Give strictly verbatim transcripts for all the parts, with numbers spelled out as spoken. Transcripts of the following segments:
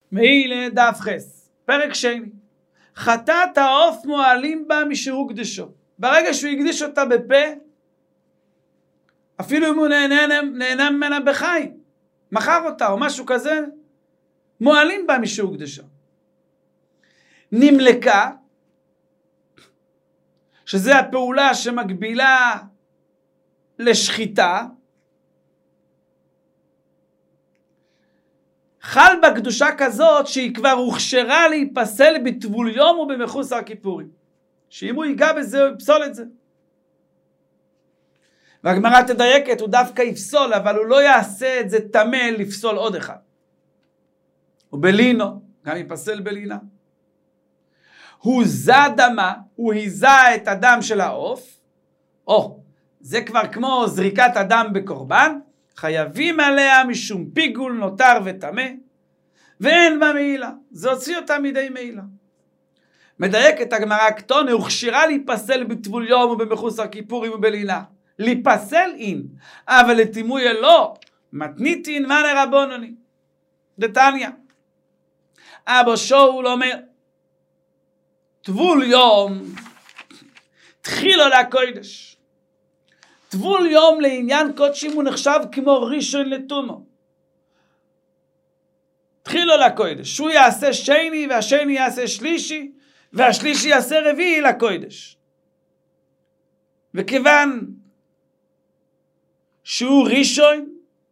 מעילה דף חס, פרק שני. חטאת העוף מועלים בה משהוא קדשו. ברגע שהוא הקדיש אותה בפה, אפילו אם הוא נהנה, נהנה ממנה בחיים, מכר אותה או משהו כזה, מועלים בה משהוא קדשו. נמלקה, שזה הפעולה שמקבילה לשחיטה, חל בקדושה כזאת שהיא כבר הוכשרה להיפסל בטבול יום ובמחוס הר כיפורים. שאם הוא ייגע בזה הוא יפסול את זה. והגמרא תדייקת, הוא דווקא יפסול, אבל הוא לא יעשה את זה תמה לפסול עוד אחד. ובלינו, גם יפסל בלינה. הוא זע דמה, הוא היזה את הדם של העוף, או, זה כבר כמו זריקת הדם בקורבן, חייבים עליה משום פיגול נותר וטמא, ואין בה מעילה. זה הוציא אותה מידי מעילה. מדייק את הגמרא הקטונה, הוכשרה להיפסל בטבול יום ובמחוס הר כיפורים ובלינה. להיפסל אין, אבל לטימוי לא, מתניתין מנה רבונני. דתניא. אבא שאול אומר, טבול יום, תחילו לקודש. טבול יום לעניין קודשים הוא נחשב כמו ראשון לטומאה. תחילו לקודש. שהוא יעשה שני והשני יעשה שלישי, והשלישי יעשה רביעי לקודש. וכיוון שהוא ראשון,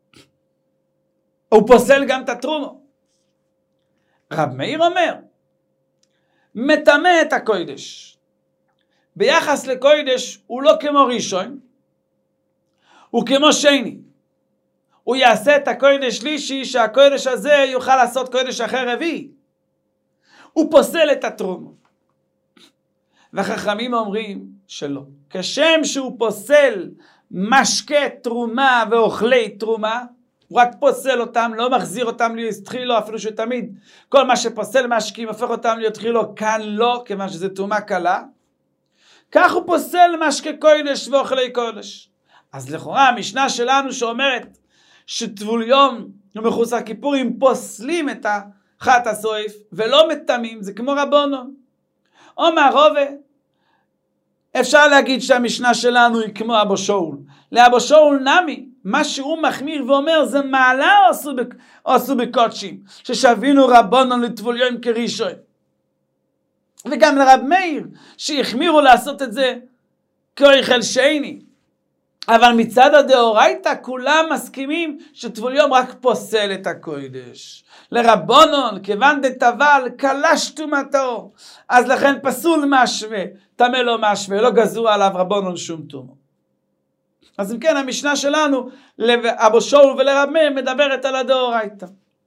הוא פוסל גם את התרומה. רב מאיר אומר, מטמא את הקודש. ביחס לקודש הוא לא כמו ראשון, הוא כמו שני. הוא יעשה את הקודש שלישי, שהקודש הזה יוכל לעשות קודש אחר רביעי. הוא פוסל את התרומה. והחכמים אומרים שלא. כשם שהוא פוסל משקה תרומה ואוכלי תרומה, הוא רק פוסל אותם, לא מחזיר אותם להיות תחילו, אפילו שתמיד כל מה שפוסל משקים הופך אותם להיות תחילו, כאן לא, כיוון שזה תרומה קלה. כך הוא פוסל משקה קודש ואוכלי קודש. אז לכאורה המשנה שלנו שאומרת שטבול יום ומחוס הר כיפורים פוסלים את החטא הסויף ולא מטמאים, זה כמו רבונון. אומר רובה, אפשר להגיד שהמשנה שלנו היא כמו אבו שאול. לאבו שאול נמי, מה שהוא מחמיר ואומר זה מעלה או עשו בקודשים, ששווינו רבונון לטבול יום כראשון. וגם לרב מאיר, שהחמירו לעשות את זה כאוכל שני. אבל מצד הדאורייתא כולם מסכימים שטבול יום רק פוסל את הקודש. לרבונון, כיוון דטבל, קלש טומאתו. אז לכן פסול משווה, טמא לא משווה, לא גזרו עליו רבונון שום טומאה. אז אם כן, המשנה שלנו, לאבו שאול ולרב מאיר, מדברת על הדאורייתא.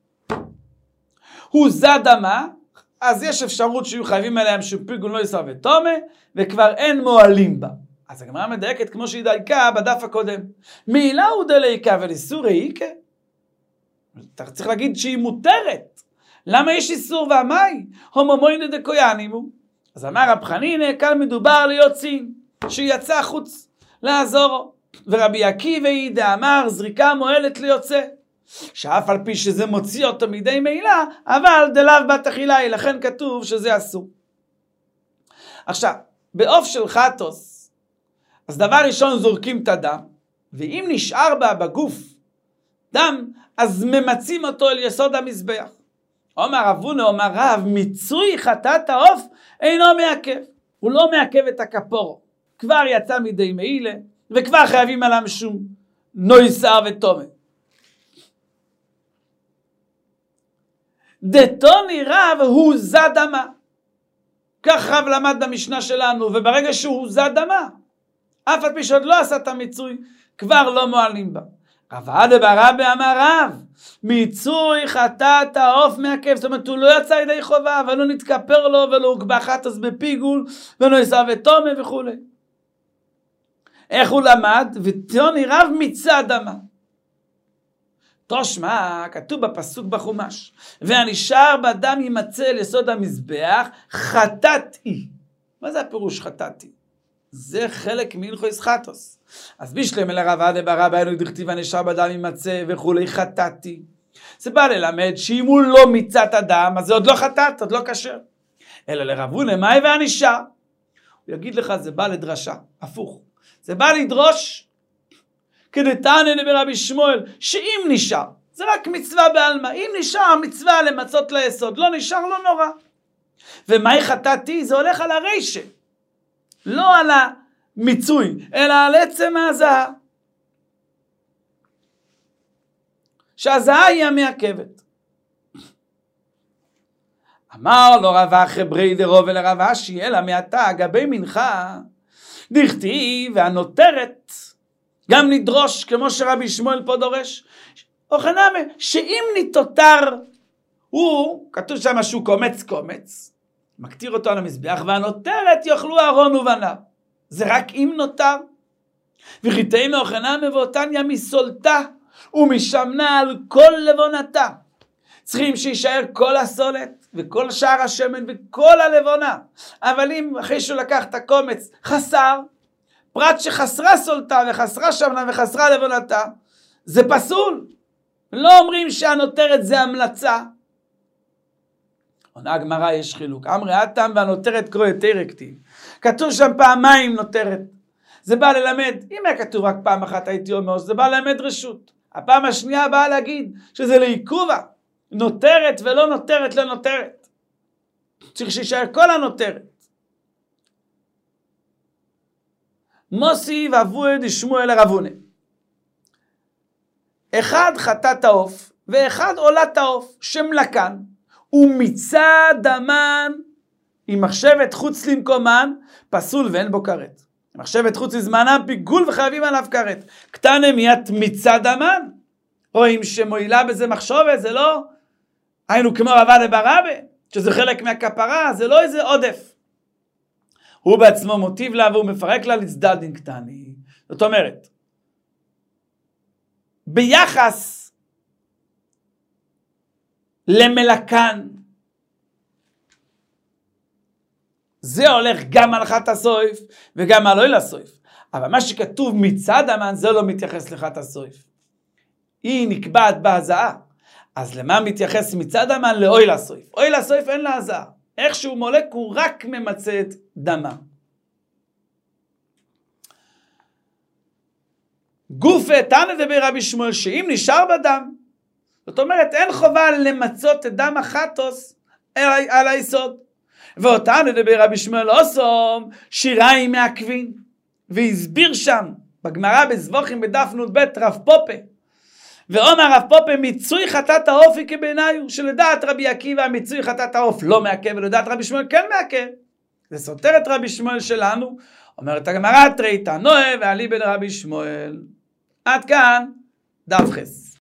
הוא זע דמה, אז יש אפשרות שיהיו חייבים עליהם שפיגול לא יסר וטומא, וכבר אין מועלים בה. אז הגמרא מדייקת כמו שהיא דייקה בדף הקודם. מעילה הוא דלייקה ולאיסור איקה. אתה צריך להגיד שהיא מותרת. למה יש איסור והמאי? הומו מוינה דקויאנימו. אז אמר רב חנינא, כאן מדובר ליוצאים, שיצא חוץ לעזורו. ורבי עקיבא ידע אמר, זריקה מועלת ליוצא. שאף על פי שזה מוציא אותו מידי מעילה, אבל דלאו בת אכילה, לכן כתוב שזה אסור. עכשיו, בעוף של חטוס, אז דבר ראשון זורקים את הדם, ואם נשאר בה בגוף דם, אז ממצים אותו אל יסוד המזבח. אומר רבונה, אומר רב, מיצוי חטאת העוף אינו מעכב. הוא לא מעכב את הכפורו. כבר יצא מידי מעילה, וכבר חייבים עליו שום נויסר וטומא. דתוני רב הוא זע דמה. כך רב למד במשנה שלנו, וברגע שהוא זע דמה, אף על פי שעוד לא עשה את המיצוי, כבר לא מועלים בה. רב עדה ברבי אמר רב, מיצוי חטאת העוף מעכב, זאת אומרת הוא לא יצא ידי חובה, אבל לא נתכפר לו ולא הוגבה חטוס בפיגול, ולא יסע וטומא וכו'. איך הוא למד? ותוני רב מיצה דמה. תושמע, כתוב בפסוק בחומש, והנשאר בדם יימצא אל יסוד המזבח, חטאתי. מה זה הפירוש חטאתי? זה חלק מהלכות חטוס. אז בשלם אל הרב עדה ברבי היינו דכתיב הנשאר בדם יימצא וכולי חטאתי. זה בא ללמד שאם הוא לא מיצת הדם, אז זה עוד לא חטאת, עוד לא כשר. אלא לרב הונא מאי וענישה. הוא יגיד לך, זה בא לדרשה, הפוך. זה בא לדרוש, כדתניא ברבי שמואל, שאם נשאר, זה רק מצווה בעלמא, אם נשאר מצווה למצות ליסוד, לא נשאר לא נורא. ומאי חטאתי? זה הולך על הרישה, לא על המיצוי, אלא על עצם ההזעה. שההזעה היא המעכבת. אמר לו רב אחי ברי דרוב ולרב אשי, אלא מעתה גבי מנחה, דכתיב והנותרת, גם נדרוש, כמו שרבי שמואל פה דורש, אוכנמה, שאם נתותר, הוא, כתוב שם שהוא קומץ קומץ, מקטיר אותו על המזבח, והנותרת יאכלו אהרון ובניו. זה רק אם נותר. וחיטי מאוכנמה ואותניה מסולתה, ומשמנה על כל לבונתה. צריכים שישאר כל הסולת, וכל שאר השמן, וכל הלבונה. אבל אם אחרי שהוא לקח את הקומץ חסר, פרט שחסרה סולתה, וחסרה שמנה, וחסרה לבונתה, זה פסול. לא אומרים שהנותרת זה המלצה. עונה הגמרא, יש חילוק. אמרי הטעם והנותרת קרוא יותר כתיב. כתוב שם פעמיים נותרת. זה בא ללמד, אם היה כתוב רק פעם אחת הייתי אומר, זה בא ללמד רשות. הפעם השנייה באה להגיד שזה לעיכובה. נותרת ולא נותרת לא נותרת. צריך שישאר כל הנותרת. מוסי ואבוה דשמואל רב הונא. אחד חטאת העוף, ואחד עולת העוף, שמלקן, ומיצה דמן, עם מחשבת חוץ למקומן, פסול ואין בו כרת. מחשבת חוץ לזמנם, פיגול וחייבים עליו כרת. קטנה מיית מיצה דמן, רואים שמועילה בזה מחשבת, זה לא, היינו כמו רבא לברבה, שזה חלק מהכפרה, זה לא איזה עודף. הוא בעצמו מוטיב לה, והוא מפרק לה לצדדין קטני. זאת אומרת, ביחס למלקן, זה הולך גם על חת הסויף וגם על אוהל הסויף. אבל מה שכתוב מצד המן, זה לא מתייחס לחת הסויף. היא נקבעת בהזעה. אז למה מתייחס מצד המן? לאוהל הסויף. אוהל הסויף אין לה הזעה. איכשהו מולק הוא רק ממצא את דמה. גופה תנא דבר רבי שמואל, שאם נשאר בדם, זאת אומרת אין חובה למצות את דם החטוס על היסוד. ואותנו דבר רבי שמואל אוסום שיריים מעכבין, והסביר שם בגמרא בזבוחים בדף נ"ב רב פופה, ואומר רב פופה מיצוי חטאת העוף היא כבעיניו, שלדעת רבי עקיבא מיצוי חטאת העוף לא מעכב, ולדעת רבי שמואל כן מעכב. זה סותר את רבי שמואל שלנו. אומרת הגמרא תרי תנועה ועלי בן רבי שמואל. עד כאן דף חס.